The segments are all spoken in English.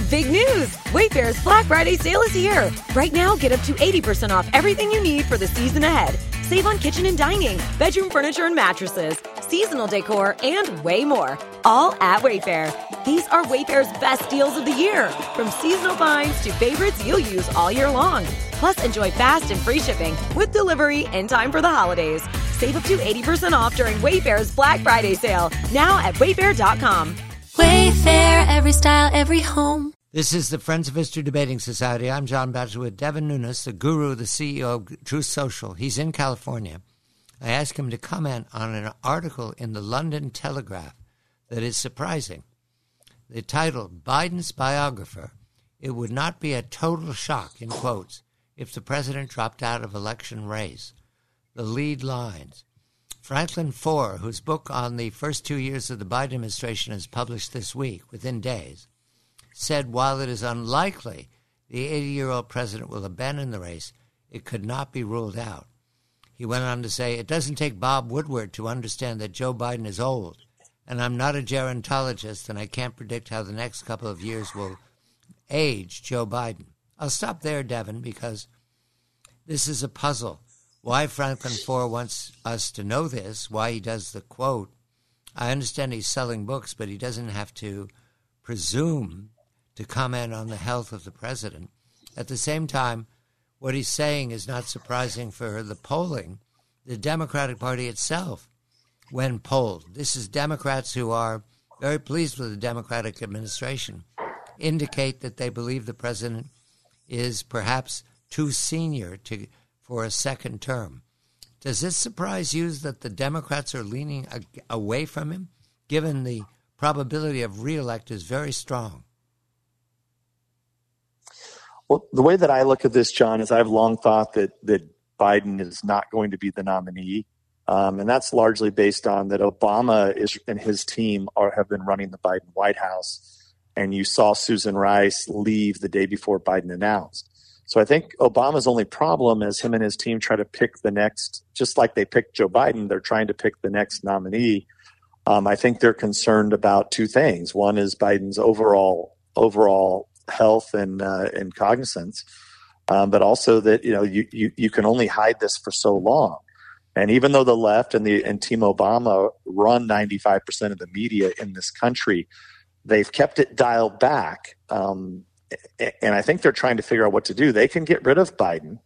Big news! Wayfair's Black Friday sale is here. Right now, get up to 80% off everything you need for the season ahead. Save on kitchen and dining, bedroom furniture and mattresses, seasonal decor, and way more. All at Wayfair. These are Wayfair's best deals of the year. From seasonal finds to favorites you'll use all year long. Plus, enjoy fast and free shipping with delivery in time for the holidays. Save up to 80% off during Wayfair's Black Friday sale. Now at Wayfair.com. Wayfair, every style, every home. This is the Friends of History Debating Society. I'm John Batchelor with Devin Nunes, the guru, the CEO of Truth Social. He's in California. I asked him to comment on an article in the London Telegraph that is surprising. The title, Biden's Biographer, It Would Not Be a Total Shock, in quotes, if the president dropped out of election race. The lead lines. Franklin Foer, whose book on the first 2 years of the Biden administration is published this week, within days, said while it is unlikely the 80-year-old president will abandon the race, it could not be ruled out. He went on to say, it doesn't take Bob Woodward to understand that Joe Biden is old, and I'm not a gerontologist, and I can't predict how the next couple of years will age Joe Biden. I'll stop there, Devin, because this is a puzzle. Why Franklin Foer wants us to know this, why he does the quote. I understand he's selling books, but he doesn't have to presume to comment on the health of the president. At the same time, what he's saying is not surprising for the polling. The Democratic Party itself, when polled, this is Democrats who are very pleased with the Democratic administration, indicate that they believe the president is perhaps too senior for a second term. Does this surprise you that the Democrats are leaning away from him, given the probability of re-elect is very strong? Well, the way that I look at this, John, is I've long thought that Biden is not going to be the nominee. And that's largely based on that Obama and his team have been running the Biden White House. And you saw Susan Rice leave the day before Biden announced. So I think Obama's only problem is him and his team try to pick the next, just like they picked Joe Biden, they're trying to pick the next nominee. I think they're concerned about two things. One is Biden's overall health and cognizance, but also that you can only hide this for so long. And even though the left and Team Obama run 95% of the media in this country, they've kept it dialed back. And I think they're trying to figure out what to do. They can get rid of Biden,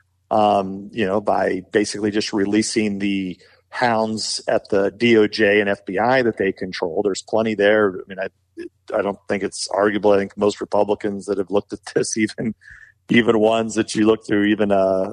by basically just releasing the hounds at the DOJ and FBI that they control. There's plenty there. I mean, I don't think it's arguable. I think most Republicans that have looked at this, even ones that you look through, even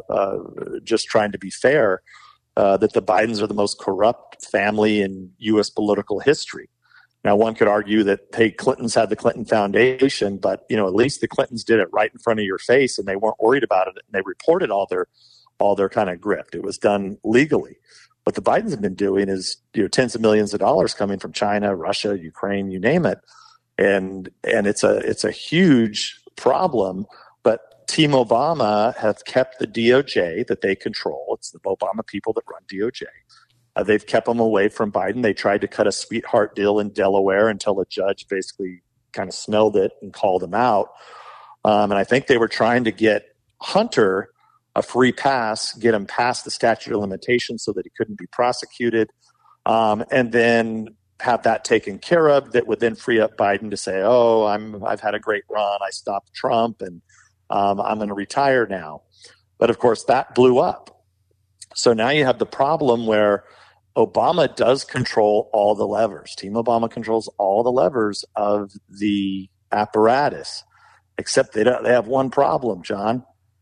just trying to be fair, that the Bidens are the most corrupt family in U.S. political history. Now, one could argue that, hey, Clinton's had the Clinton Foundation, but, at least the Clintons did it right in front of your face and they weren't worried about it. And they reported all their kind of grift. It was done legally. What the Bidens have been doing is, tens of millions of dollars coming from China, Russia, Ukraine, you name it. And it's a huge problem. But Team Obama have kept the DOJ that they control. It's the Obama people that run DOJ. They've kept them away from Biden. They tried to cut a sweetheart deal in Delaware until a judge basically kind of smelled it and called them out. And I think they were trying to get Hunter a free pass, get him past the statute of limitations so that he couldn't be prosecuted, and then have that taken care of. That would then free up Biden to say, "Oh, I've had a great run. I stopped Trump, and I'm going to retire now." But of course, that blew up. So now you have the problem where Obama does control all the levers. Team Obama controls all the levers of the apparatus, except they have one problem, John.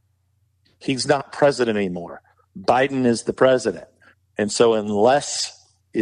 He's not president anymore. Biden is the president. And so unless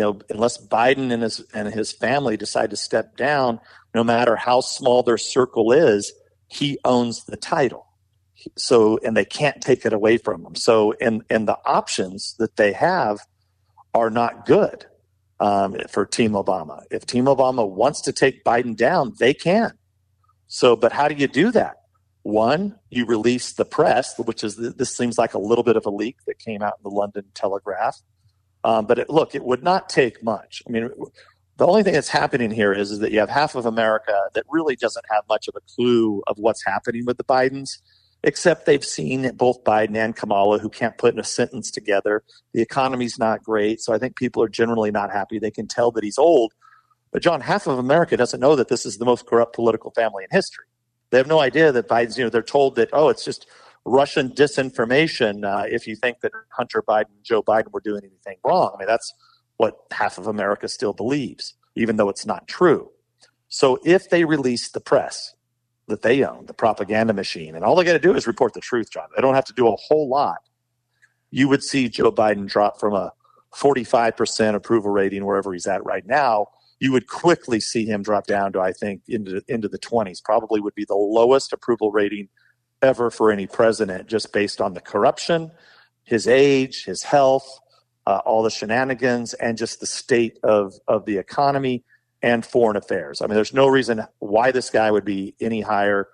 Biden and his family decide to step down, no matter how small their circle is, he owns the title. So, and they can't take it away from him. So, and the options that they have are not good for Team Obama. If Team Obama wants to take Biden down, they can. So, but how do you do that? One, you release the press, which is this seems like a little bit of a leak that came out in the London Telegraph. But it would not take much. I mean, The only thing that's happening here is that you have half of America that really doesn't have much of a clue of what's happening with the Bidens, except they've seen both Biden and Kamala, who can't put in a sentence together. The economy's not great, so I think people are generally not happy. They can tell that he's old. But, John, half of America doesn't know that this is the most corrupt political family in history. They have no idea that Biden's, they're told that, it's just Russian disinformation if you think that Hunter Biden and Joe Biden were doing anything wrong. I mean, that's what half of America still believes, even though it's not true. So if they release the press that they own, the propaganda machine, and all they got to do is report the truth, John. They don't have to do a whole lot. You would see Joe Biden drop from a 45% approval rating, wherever he's at right now. You would quickly see him drop down to, I think, into the 20s. Probably would be the lowest approval rating ever for any president, just based on the corruption, his age, his health, all the shenanigans, and just the state of the economy and foreign affairs. I mean, there's no reason why this guy would be any higher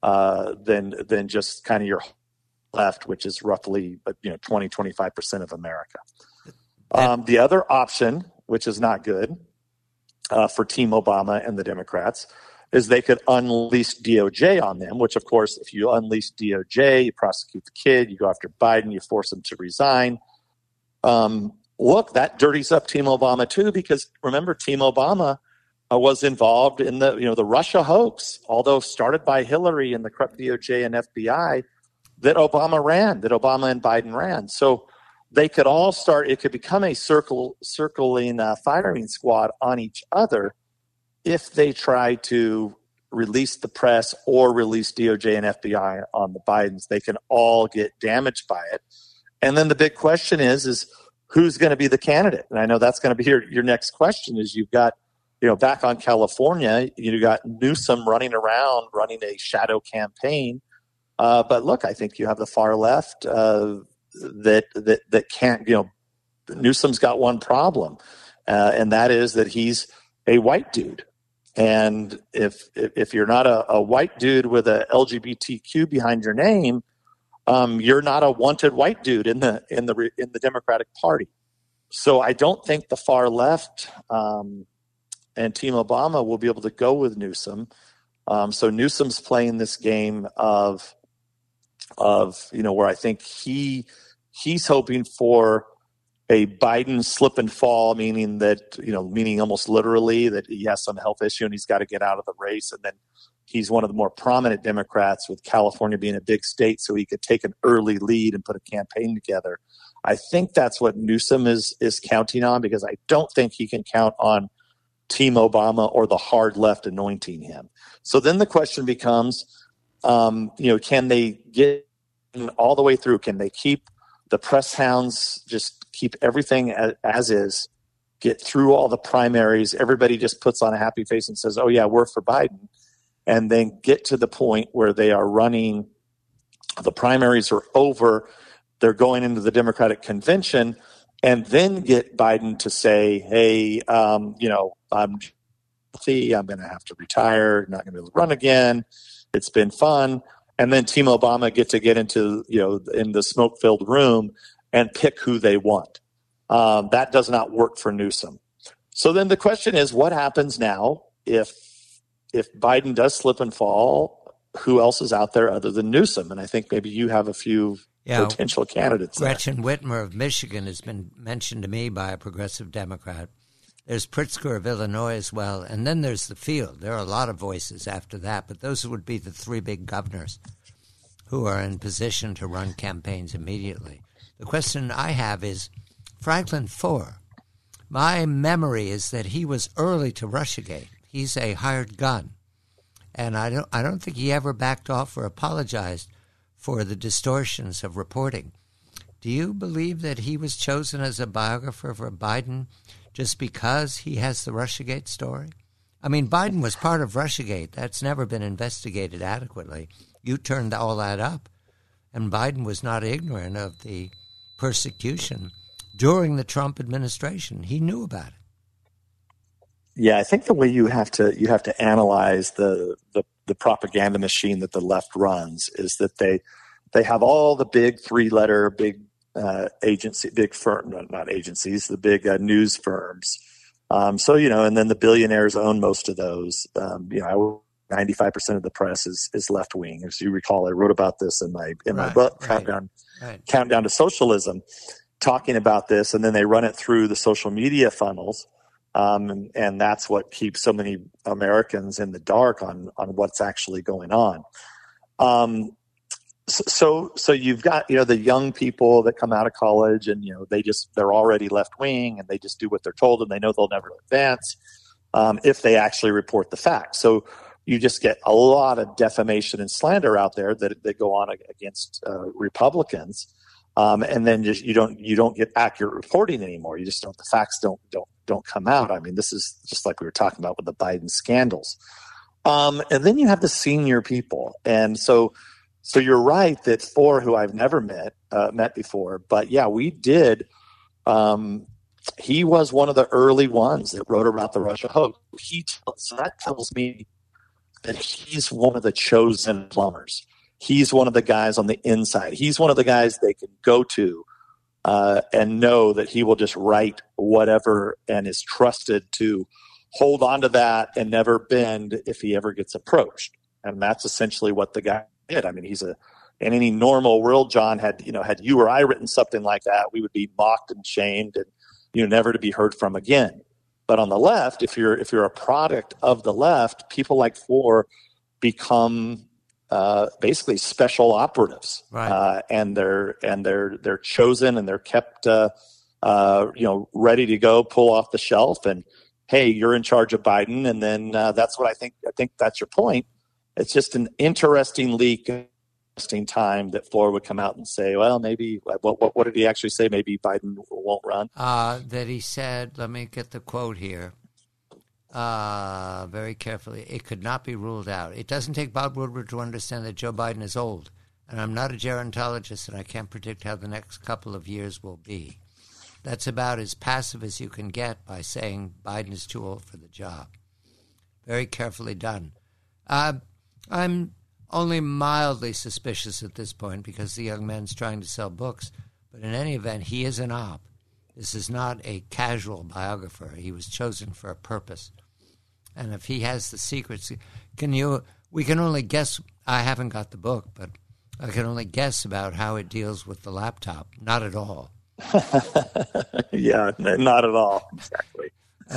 than just kind of your left, which is roughly 20-25% of America. The other option, which is not good for Team Obama and the Democrats, is they could unleash DOJ on them, which, of course, if you unleash DOJ, you prosecute the kid, you go after Biden, you force him to resign. Look, that dirties up Team Obama too, because remember, Team Obama was involved in the Russia hoax, although started by Hillary and the corrupt DOJ and FBI that Obama and Biden ran. So they could all start, it could become a circling firing squad on each other if they try to release the press or release DOJ and FBI on the Bidens. They can all get damaged by it. And then the big question is who's going to be the candidate? And I know that's going to be your next question. Is you've got, back on California, you got Newsom running around, running a shadow campaign. But look, I think you have the far left that can't, Newsom's got one problem, and that is that he's a white dude. And if you're not a white dude with a LGBTQ behind your name, you're not a wanted white dude in the Democratic Party. So I don't think the far left and Team Obama will be able to go with Newsom. So Newsom's playing this game of where I think he's hoping for a Biden slip and fall, meaning almost literally that he has some health issue and he's got to get out of the race. And then he's one of the more prominent Democrats, with California being a big state, so he could take an early lead and put a campaign together. I think that's what Newsom is counting on, because I don't think he can count on Team Obama or the hard left anointing him. So then the question becomes, can they get all the way through? Can they keep the press hounds, just keep everything as is, get through all the primaries? Everybody just puts on a happy face and says, oh, yeah, we're for Biden. And then get to the point where they are running, the primaries are over, they're going into the Democratic convention, and then get Biden to say, hey, I'm healthy, I'm going to have to retire, not going to be able to run again, it's been fun. And then Team Obama get into, in the smoke-filled room and pick who they want. That does not work for Newsom. So then the question is, what happens now if Biden does slip and fall? Who else is out there other than Newsom? And I think maybe you have a few potential candidates. Gretchen Whitmer of Michigan has been mentioned to me by a progressive Democrat. There's Pritzker of Illinois as well. And then there's the field. There are a lot of voices after that, but those would be the three big governors who are in position to run campaigns immediately. The question I have is, Franklin Foer, my memory is that he was early to Russiagate. He's a hired gun. And I don't think he ever backed off or apologized for the distortions of reporting. Do you believe that he was chosen as a biographer for Biden just because he has the Russiagate story? I mean, Biden was part of Russiagate. That's never been investigated adequately. You turned all that up. And Biden was not ignorant of the persecution during the Trump administration. He knew about it. Yeah, I think the way you have to analyze the propaganda machine that the left runs is that they have all the big news firms So, and then the billionaires own most of those. 95% of the press is left wing. As you recall, I wrote about this in my book, Countdown to Socialism, talking about this, and then they run it through the social media funnels. And that's what keeps so many Americans in the dark on what's actually going on. So you've got, the young people that come out of college and, they're already left wing and they just do what they're told and they know they'll never advance, if they actually report the facts. So you just get a lot of defamation and slander out there that go on against, Republicans. And then you don't get accurate reporting anymore. You just the facts don't come out. I mean, this is just like we were talking about with the Biden scandals. And then you have the senior people. And so you're right that Foer, who I've never met before, but yeah, we did. He was one of the early ones that wrote about the Russia hoax. So that tells me that he's one of the chosen plumbers. He's one of the guys on the inside. He's one of the guys they can go to and know that he will just write whatever and is trusted to hold on to that and never bend if he ever gets approached. And that's essentially what the guy did. I mean, in any normal world, John, had you or I written something like that, we would be mocked and shamed and never to be heard from again. But on the left, if you're a product of the left, people like Foer become basically special operatives, right? And they're chosen and they're kept, ready to go, pull off the shelf, and hey, you're in charge of Biden. And then that's what I think that's your point. It's just an interesting time that Foer would come out and say, well, maybe what did he actually say? Maybe Biden won't run. That he said, let me get the quote here. Very carefully, it could not be ruled out. It doesn't take Bob Woodward to understand that Joe Biden is old, and I'm not a gerontologist, and I can't predict how the next couple of years will be. That's about as passive as you can get by saying Biden is too old for the job. Very carefully done. I'm only mildly suspicious at this point because the young man's trying to sell books, but in any event, he is an op. This is not a casual biographer. He was chosen for a purpose. And if he has the secrets, we can only guess. I haven't got the book, but I can only guess about how it deals with the laptop. Not at all. Yeah, not at all. Exactly.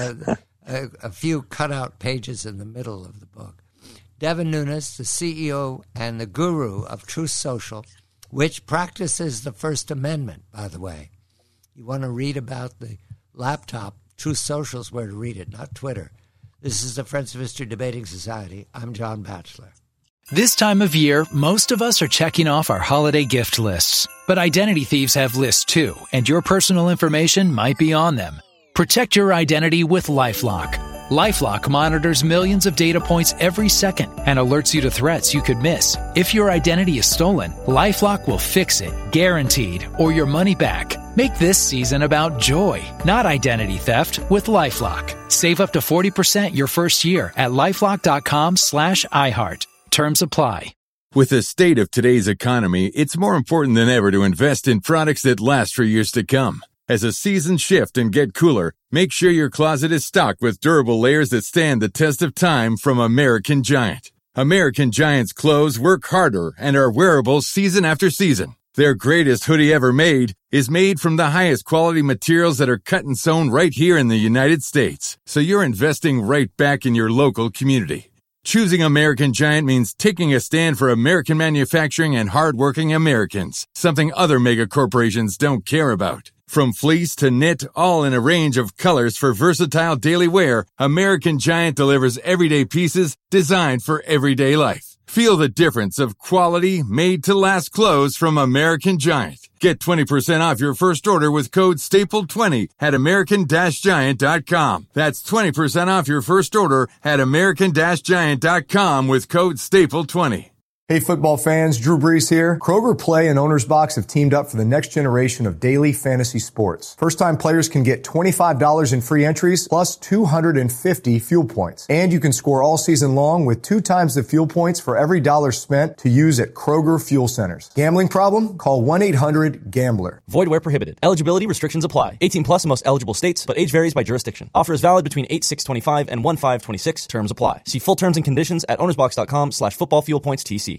A few cutout pages in the middle of the book. Devin Nunes, the CEO and the guru of Truth Social, which practices the First Amendment, by the way. You want to read about the laptop, Truth Social is where to read it, not Twitter. This is the Friends of History Debating Society. I'm John Batchelor. This time of year, most of us are checking off our holiday gift lists. But identity thieves have lists too, and your personal information might be on them. Protect your identity with LifeLock. LifeLock monitors millions of data points every second and alerts you to threats you could miss. If your identity is stolen, LifeLock will fix it, guaranteed, or your money back. Make this season about joy, not identity theft, with LifeLock. Save up to 40% your first year at LifeLock.com/iHeart. Terms apply. With the state of today's economy, it's more important than ever to invest in products that last for years to come. As the seasons shift and get cooler, make sure your closet is stocked with durable layers that stand the test of time from American Giant. American Giant's clothes work harder and are wearable season after season. Their greatest hoodie ever made is made from the highest quality materials that are cut and sewn right here in the United States. So you're investing right back in your local community. Choosing American Giant means taking a stand for American manufacturing and hardworking Americans, something other mega corporations don't care about. From fleece to knit, all in a range of colors for versatile daily wear, American Giant delivers everyday pieces designed for everyday life. Feel the difference of quality, made-to-last clothes from American Giant. Get 20% off your first order with code STAPLE20 at American-Giant.com. That's 20% off your first order at American-Giant.com with code STAPLE20. Hey football fans, Drew Brees here. Kroger Play and Owner's Box have teamed up for the next generation of daily fantasy sports. First-time players can get $25 in free entries plus 250 fuel points. And you can score all season long with 2 times the fuel points for every dollar spent to use at Kroger Fuel Centers. Gambling problem? Call 1-800-GAMBLER. Void where prohibited. Eligibility restrictions apply. 18 plus in most eligible states, but age varies by jurisdiction. Offer is valid between 8/6/25 and 1/5/26. Terms apply. See full terms and conditions at ownersbox.com/footballfuelpoints TC.